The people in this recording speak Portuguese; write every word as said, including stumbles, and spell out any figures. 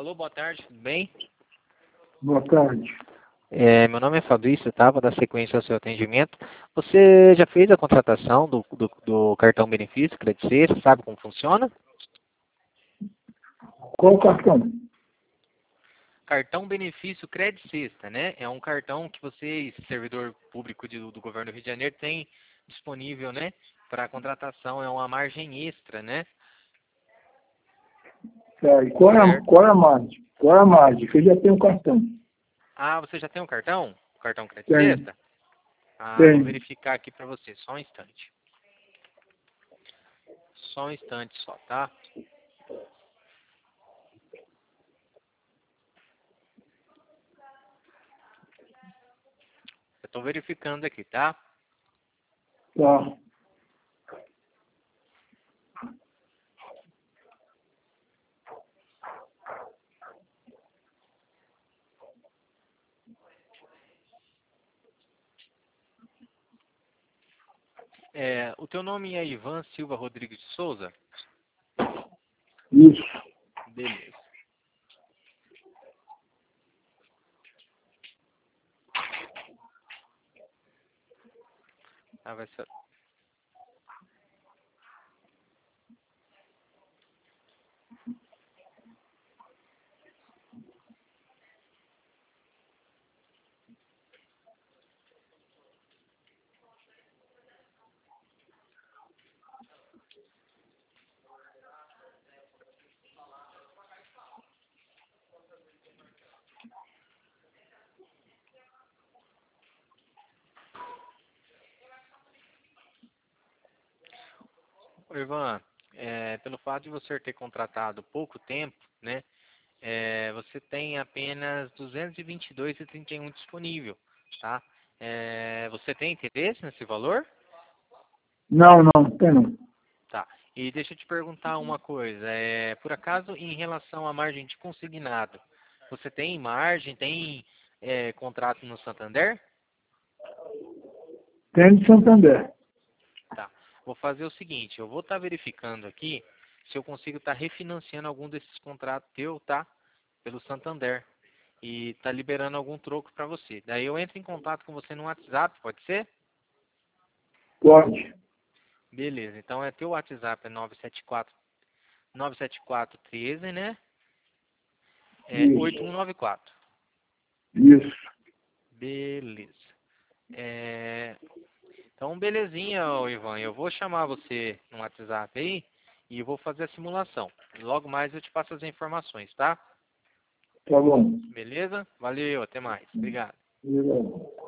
Alô, boa tarde, tudo bem? Boa tarde. É, meu nome é Fabrício, tá? Vou dar sequência ao seu atendimento. Você já fez a contratação do, do, do cartão benefício Credit Sexta, sabe como funciona? Qual o cartão? Cartão benefício Credit Sexta, né? É um cartão que você, servidor público de, do governo do Rio de Janeiro, tem disponível, né? Para contratação, é uma margem extra, né? É, e qual é, a, Certo? qual é a margem? Qual é a margem? Que eu já tenho um cartão. Ah, você já tem um cartão? O cartão Credit Tem, Sexta? Ah, vou tem. verificar aqui para você, só um instante. Só um instante só, tá? Eu estou verificando aqui, tá? Tá. É, o teu nome é Ivan Silva Rodrigues de Souza? Isso. Beleza. Ah, vai ser... Ô, Ivan, é, pelo fato de você ter contratado pouco tempo, né? É, você tem apenas duzentos e vinte e dois reais e trinta e um disponível, tá? É, você tem interesse nesse valor? Não, não, tem não. Tá. E deixa eu te perguntar uma coisa. É, por acaso, em relação à margem de consignado, você tem margem, tem é, contrato no Santander? Tem de Santander. Tá. Vou fazer o seguinte, eu vou estar verificando aqui se eu consigo estar refinanciando algum desses contratos teu, tá? Pelo Santander. E tá liberando algum troco para você. Daí eu entro em contato com você no WhatsApp, pode ser? Pode. Beleza. Então é teu WhatsApp é nove sete quatro nove sete quatro um três, né? É oito um Isso. nove quatro. Isso. Beleza. É, então, belezinha, ô Ivan. Eu vou chamar você no WhatsApp aí e eu vou fazer a simulação. Logo mais eu te passo as informações, tá? Tá bom. Beleza? Valeu, até mais. Obrigado. Obrigado.